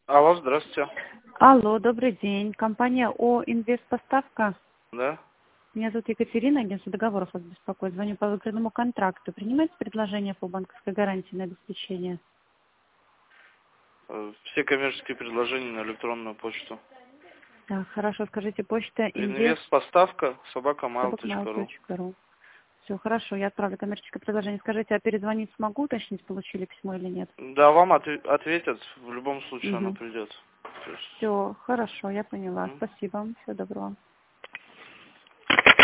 Алло, здравствуйте. Алло, добрый день. Компания О Инвестпоставка. Да? Меня зовут Екатерина, агентство договоров вас беспокоит. Звоню по выгодному контракту. Принимаете предложение по банковской гарантии на обеспечение? Все коммерческие предложения на электронную почту. Так, хорошо, скажите, почта Инвестпоставка @mail.ru. invest.mail.ru. Все, хорошо, я отправлю коммерческое предложение. Скажите, а перезвонить смогу, уточнить, получили письмо или нет? Да, вам ответят, в любом случае оно Угу. придет. То есть, Все, хорошо, я поняла. м. Спасибо, всего доброго.